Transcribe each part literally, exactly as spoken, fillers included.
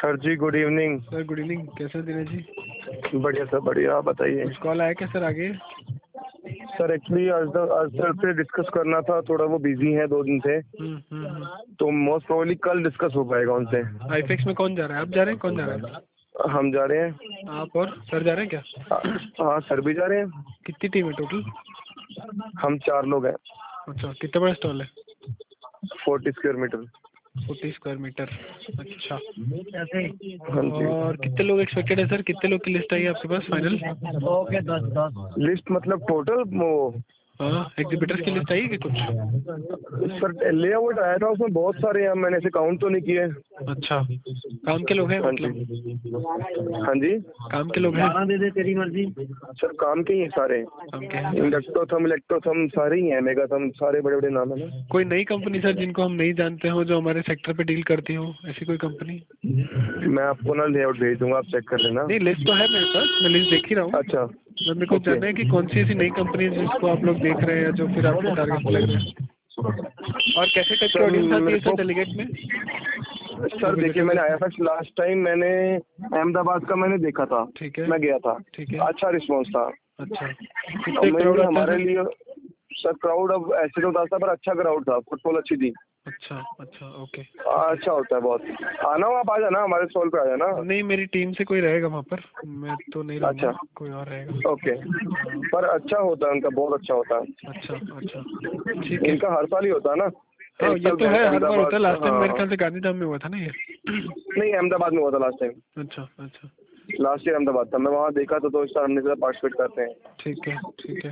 Sir ji good evening. Sir good evening, कैसे हैं दिनेश जी? बढ़िया सर बढ़िया, आप बताइए। कुछ कॉल आया क्या सर आगे? सर एक्चुअली आज द- आज सर से डिस्कस करना था, थोड़ा वो बिजी है दो दिन से, हम्म हम्म हम्म। तो मोस्ट प्रोबेबली कल डिस्कस हो पाएगा उनसे। आईफेक्स में कौन जा रहा है? आप जा रहे हैं? कौन जा रहा है? हम जा रहे हैं। आप और सर जा रहे हैं क्या? हाँ हाँ, सर भी जा रहे हैं। कितनी टीम है टोटल? हम चार लोग हैं। अच्छा, कितना बड़ा स्टॉल है? Forty square metre. Forty square metre. अच्छा, हाँ जी। और कितने लोग एक्सपेक्टेड है सर? कितने लोग की लिस्ट आई है आपके पास फाइनल? लिस्ट मतलब टोटल वो हाँ, एग्जीबिटर्स की लिस्ट आई है कि कुछ? सर लेआउट आया था, उसमें बहुत सारे हैं, मैंने ऐसे काउंट तो नहीं किए। अच्छा, काम के लोग हैं हाँ मतलब? जी। हाँ जी, काम के लोग हैं? दे दे तेरी मर्जी। सर काम के ही हैं सारे। काम के हैं? इंडक्टोथम इलेक्ट्रोथम सारे ही हैं, मेगाथम, सारे बड़े बड़े नाम है ना। कोई नई कंपनी सर जिनको हम नहीं जानते हो, जो हमारे सेक्टर पे डील करती हो, ऐसी कोई कंपनी? मैं आपको ना लेआउट भेज दूंगा, आप चेक कर लेना। नहीं, लिस्ट तो है मेरे पास, मैं लिस्ट देख ही रहा हूँ। अच्छा, तो मेरे को ओके। जानना है कि कौन सी ऐसी नई कंपनी है जिसको आप लोग देख रहे हैं, जो फिर आपको टारगेट लग रहे हैं, और कैसे टाइप की सर ऑडियंस आती मेरे है सर को डेलीगेट में? सर देखिए, मैंने आया था लास्ट टाइम, मैंने अहमदाबाद का मैंने देखा था। ठीक है, मैं गया था, ठीक है। अच्छा रिस्पॉन्स था। अच्छा, और कितने क्राउड मेनली आता है हमारे सर? लिए सर क्राउड अब ऐसे तो था पर अच्छा क्राउड था, फुटबॉल अच्छी थी। अच्छा अच्छा, ओके। अच्छा होता है बहुत। आना हो, आप आ जाना, हमारे स्टॉल पे आ जाना। नहीं, मेरी टीम से कोई रहेगा वहाँ पर, मैं तो नहीं रहूँगा, अच्छा, कोई और रहेगा। ओके। पर अच्छा होता है उनका, बहुत अच्छा होता है। अच्छा अच्छा, ठीक है। इनका हर साल ही होता है ना। हाँ, एक ये साल तो है, हर बार होता अहमदाबाद, है। लास्ट टाइम मेरे हाँ ख्याल से गांधीधाम में हुआ था ना ये? नहीं, अहमदाबाद में हुआ था लास्ट टाइम। अच्छा अच्छा, लास्ट ईयर अहमदाबाद था, मैं वहाँ देखा था, तो इस साल हमने ज़रा पार्टिसिपेट करते हैं। ठीक है ठीक है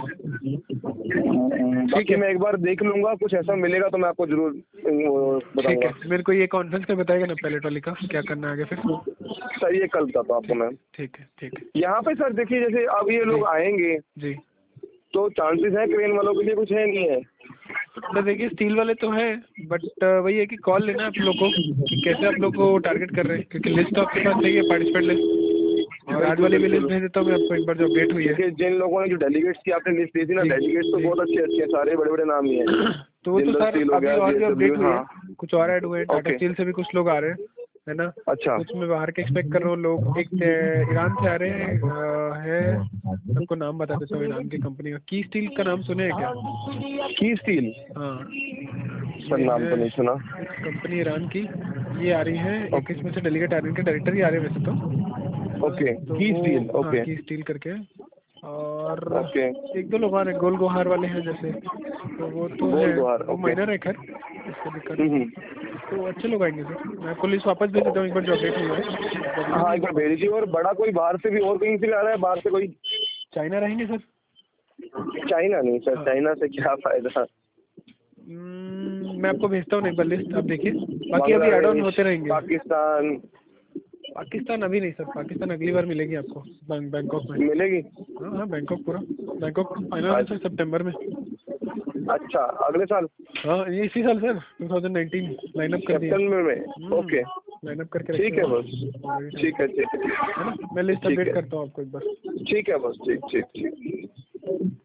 ठीक बाकी है मैं एक बार देख लूंगा, कुछ ऐसा मिलेगा तो मैं आपको जरूर वो, ठीक बताऊंगा। है। मेरे को ये कॉन्फ्रेंस में बताएगा ना पैलेट वाली का, क्या करना है आगे फिर? सही है, कल बताता हूँ आपको ठीक मैं। ठीक है ठीक है। यहाँ पे सर देखिए, जैसे अब ये जी लोग आएंगे जी। तो चांसेस है क्रेन वालों के लिए, कुछ है नहीं है? तो देखिए, स्टील वाले तो हैं, बट वही है कि कॉल लेना आप लोग को कि कैसे आप लोग को टारगेट कर रहे हैं, क्योंकि लिस्ट तो आपके पास चाहिए है, पार्टिसिपेंट लिस्ट। और आज बिल्कुल वाली भी लिस्ट बिल्कुल। भेज देता हूँ मैं आपको, एक बार जो अपडेट हुई है। देखिए, जिन लोगों ने जो डेलीगेट्स की आपने लिस्ट दी थी ना, जी डेलीगेट्स तो जी। बहुत अच्छे अच्छे हैं, सारे बड़े बड़े नाम ही हैं। तो वो तो जिंदल सर स्टील हो अभी गया, और भी अपडेट जे एस डब्ल्यू, हुई है, हाँ। कुछ और ऐड हुए हैं। टाटा ओके, स्टील से भी कुछ लोग आ रहे हैं, है ना? अच्छा। कुछ मैं बाहर के एक्सपेक्ट कर रहा हूँ लोग। एक अ, ईरान से आ रहे हैं, अ, है, सबको नाम बता देता हूँ ईरान की कंपनी का। की स्टील का नाम सुने हैं क्या? की स्टील? हाँ, सर ये नाम है तो नहीं सुना। कंपनी ईरान की। ये आ रही है, एक इसमें से डेलीगेट आ रहे हैं, इनके डायरेक्टर ही आ रहे हैं वैसे तो। ओके, तो की वो, स्टील, हाँ, ओके की स्टील करके। और ओके। एक दो लोग और हैं, गोल गुहार वाले हैं जैसे, तो वो तो है, गोल गुहार, वो ओके। माइनर है, खैर उसको दिक्कत नहीं हम्म, है। तो अच्छे लोग आएंगे सर। मैं आपको लिस्ट वापस भेज देता हूँ, एक बार जो अपडेट हुआ है देख हाँ एक लीजिए। बार भेज दीजिए। और बड़ा कोई बाहर से भी, और कहीं से भी आ रहा है बाहर से कोई? चाइना रहेंगे सर? चाइना नहीं सर, हाँ। चाइना से क्या फायदा। हम्म, मैं आपको भेजता हूँ ना एक बार लिस्ट, आप देखिए। बाकी अभी एड ऑन बांग्लादेश, होते रहेंगे। पाकिस्तान। पाकिस्तान अभी नहीं सर, पाकिस्तान अगली बार मिलेगी आपको, बैंक बैंकॉक में। मिलेगी? हाँ हाँ, बैंकॉक पूरा। बैंकॉक फाइनल है सर सितंबर में। अच्छा, अगले साल हाँ, ये इसी साल sir, two thousand nineteen line up कर दिया। सितंबर में? हम्म, ओके, लाइन अप करके रखे ठीक है हुए बस। हैं ऑलरेडी ठीक टाइम, है ठीक है है ना? मैं लिस्ट ठीक अपडेट है करता हूँ आपको एक बार। ठीक है बस, ठीक ठीक ठीक।